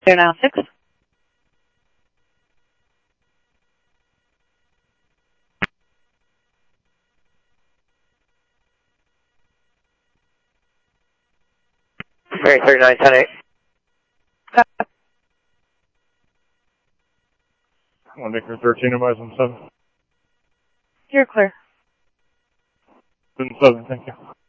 They're now 6. Mary 3910. 1 Acre 13, advise on 7. You're clear. 7, thank you.